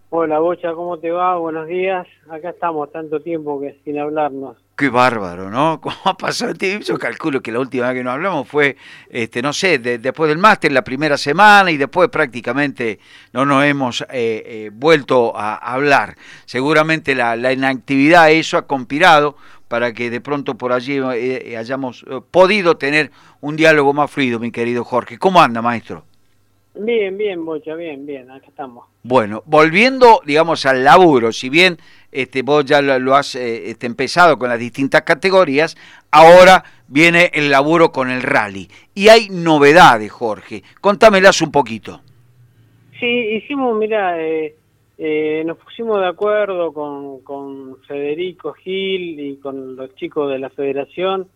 Hola, Bocha, ¿cómo te va? Buenos días. Acá estamos, tanto tiempo que sin hablarnos. Qué bárbaro, ¿no? ¿Cómo ha pasado el tiempo? Yo calculo que la última vez que nos hablamos fue, no sé, después del máster, la primera semana, y después prácticamente no nos hemos vuelto a hablar. Seguramente la inactividad eso ha conspirado para que de pronto por allí hayamos podido tener un diálogo más fluido, mi querido Jorge. ¿Cómo anda, maestro? Bien, bien, Bocha, bien, bien, acá estamos. Bueno, volviendo, digamos, al laburo, si bien vos ya lo has empezado con las distintas categorías, ahora viene el laburo con el rally. Y hay novedades, Jorge. Contámelas un poquito. Sí, hicimos, mira, nos pusimos de acuerdo con Federico Gil y con los chicos de la federación.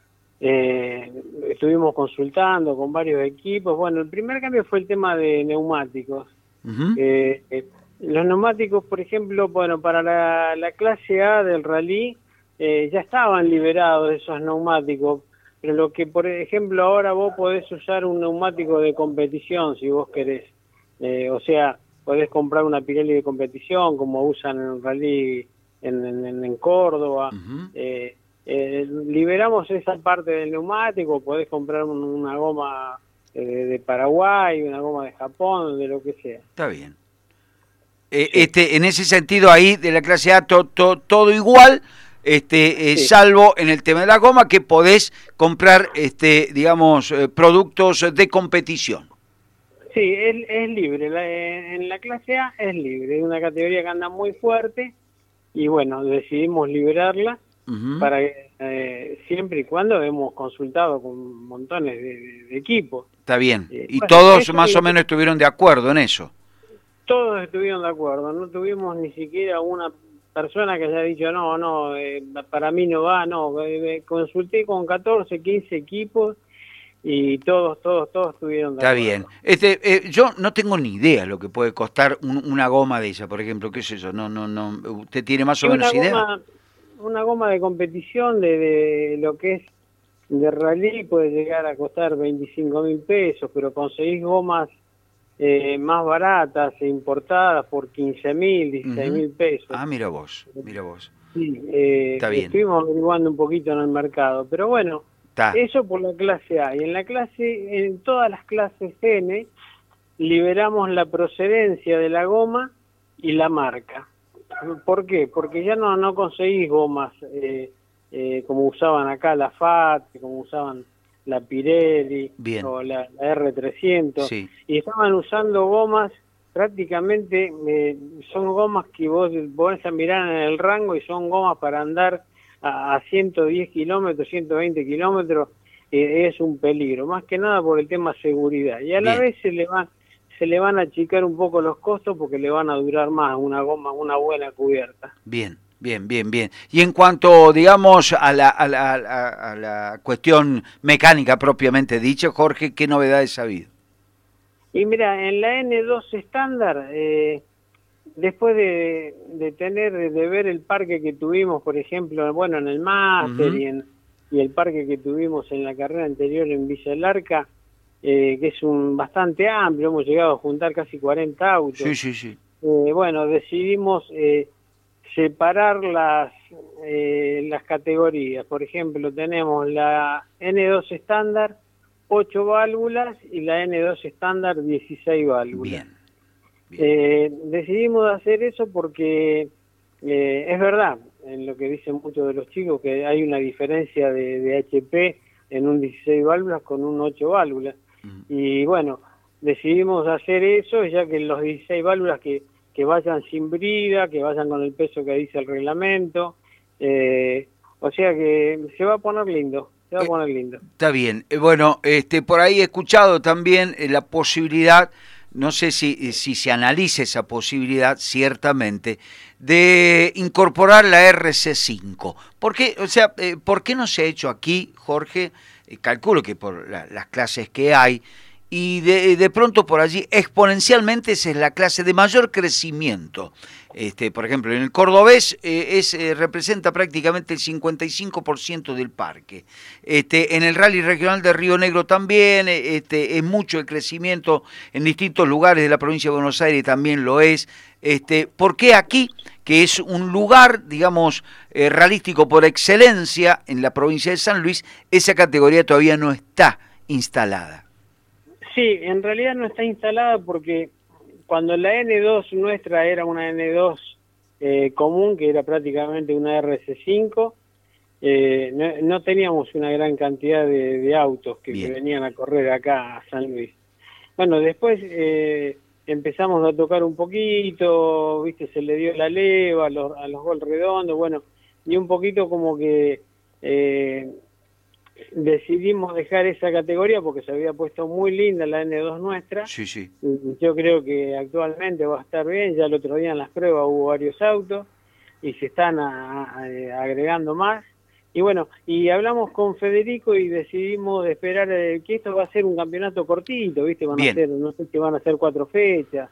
Estuvimos consultando con varios equipos. Bueno, el primer cambio fue el tema de neumáticos. Ujú. Los neumáticos, por ejemplo, bueno, para la clase A del rally ya estaban liberados esos neumáticos, pero lo que, por ejemplo, ahora vos podés usar un neumático de competición si vos querés. O sea, podés comprar una Pirelli de competición como usan en el rally en Córdoba. Ujú. Liberamos esa parte del neumático, podés comprar una goma de Paraguay, una goma de Japón, de lo que sea. Está bien. Sí, En ese sentido ahí de la clase A todo igual, sí, salvo en el tema de la goma que podés comprar, digamos, productos de competición. sí, es libre. En la clase A es libre, es una categoría que anda muy fuerte y bueno, decidimos liberarla Ujú. para siempre y cuando hemos consultado con montones de equipos. Está bien. Y Bueno, todos eso es más o lo que menos estuvieron de acuerdo en eso. todos estuvieron de acuerdo, no tuvimos ni siquiera una persona que haya dicho no, no, para mí no va, no, consulté con 14, 15 equipos y todos estuvieron de Está bien. acuerdo. Yo no tengo ni idea lo que puede costar una goma de esa, por ejemplo, qué sé yo, no. ¿Usted tiene más o Y menos idea? una goma de competición de lo que es de rally puede llegar a costar 25.000 pesos, pero conseguís gomas más baratas e importadas por 15.000, dieciséis Ujú. mil pesos. Ah, mira vos, mira vos. Sí, Está bien. estuvimos averiguando un poquito en el mercado, pero bueno, Está. eso por la clase A. Y en todas las clases N, liberamos la procedencia de la goma y la marca. ¿Por qué? Porque ya no conseguís gomas como usaban acá la FAT, como usaban la Pirelli Bien. o la R300, Sí. y estaban usando gomas prácticamente, son gomas que vos podés mirar en el rango y son gomas para andar a 110 kilómetros, 120 kilómetros, es un peligro, más que nada por el tema seguridad. Y a la Bien. vez se le van a achicar un poco los costos porque le van a durar más una goma, una buena cubierta. Bien. Bien, bien, bien. Y en cuanto, digamos, a la cuestión mecánica propiamente dicha, Jorge, ¿qué novedades ha habido? Y mira, en la N2 estándar, después de ver el parque que tuvimos, por ejemplo, bueno, en el máster Ujú. y el parque que tuvimos en la carrera anterior en Villa del Arca, que es un bastante amplio, hemos llegado a juntar casi 40 Sí, autos. sí, sí. Bueno, decidimos separar las categorías. Por ejemplo, tenemos la N2 estándar, 8 válvulas, y la N2 estándar, 16 válvulas. Bien, bien. Decidimos hacer eso porque es verdad, en lo que dicen muchos de los chicos, que hay una diferencia de HP en un 16 válvulas con un 8 válvulas. Mm. Y bueno, decidimos hacer eso, ya que los 16 válvulas que vayan sin brida, que vayan con el peso que dice el reglamento. O sea que se va a poner lindo, se va a Eh, poner lindo. Está bien. Bueno, por ahí he escuchado también la posibilidad, no sé si se analiza esa posibilidad, ciertamente, de incorporar la RC5. ¿Por qué? O sea, ¿por qué no se ha hecho aquí, Jorge? Calculo que por las clases que hay y de pronto por allí exponencialmente esa es la clase de mayor crecimiento. Por ejemplo, en el cordobés representa prácticamente el 55% del parque. En el rally regional de Río Negro también es mucho el crecimiento en distintos lugares de la provincia de Buenos Aires también lo es. ¿Por qué aquí, que es un lugar, digamos, ralístico por excelencia en la provincia de San Luis, esa categoría todavía no está instalada? Sí, en realidad no está instalada porque cuando la N2 nuestra era una N2 común, que era prácticamente una RC5, no teníamos una gran cantidad de autos que venían a correr acá a San Luis. Bueno, después empezamos a tocar un poquito, viste, se le dio la leva a los Gol Redondos, bueno, y un poquito como que decidimos dejar esa categoría porque se había puesto muy linda la N2 nuestra. Sí, sí. Yo creo que actualmente va a estar bien, ya el otro día en las pruebas hubo varios autos y se están agregando más. Y bueno, y hablamos con Federico y decidimos de esperar que esto va a ser un campeonato cortito, ¿viste? Van a ser, no sé si van a ser 4 fechas.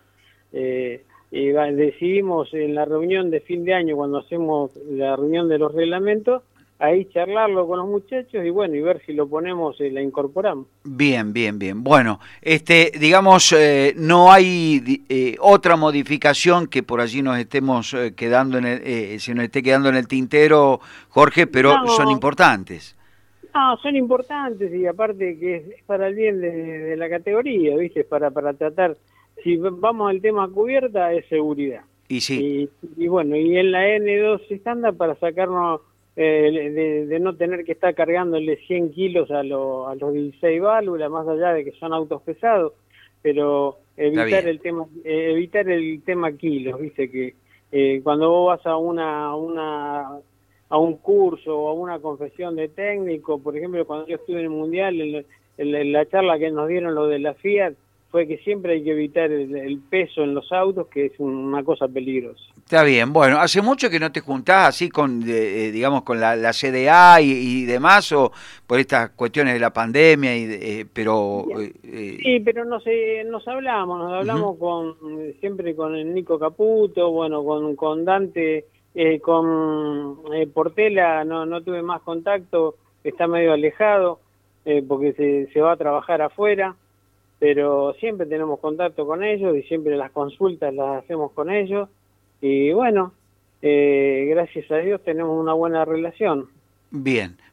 Decidimos en la reunión de fin de año, cuando hacemos la reunión de los reglamentos, ahí charlarlo con los muchachos y bueno, y ver si lo ponemos y la incorporamos. Bien, bien, bien. Bueno, digamos, no hay otra modificación que por allí nos estemos quedando se nos esté quedando en el tintero, Jorge, pero son importantes. No, son importantes y aparte que es para el bien de la categoría, ¿viste? Para tratar, si vamos al tema cubierta, es seguridad. Y sí. Y bueno, y en la N2 estándar para sacarnos de no tener que estar cargándole 100 kilos a los 16 válvulas, más allá de que son autos pesados, pero evitar el tema kilos, viste que cuando vos vas a un curso o a una confesión de técnico, por ejemplo, cuando yo estuve en el Mundial, en la charla que nos dieron lo de la Fiat, fue que siempre hay que evitar el peso en los autos, que es una cosa peligrosa. Está bien, bueno, ¿hace mucho que no te juntás así con, digamos, con la CDA y demás, o por estas cuestiones de la pandemia, pero... Sí, pero nos hablamos siempre con el Nico Caputo, bueno, con Dante, con Portela no tuve más contacto, está medio alejado, porque se va a trabajar afuera, pero siempre tenemos contacto con ellos y siempre las consultas las hacemos con ellos y bueno, gracias a Dios tenemos una buena relación. Bien,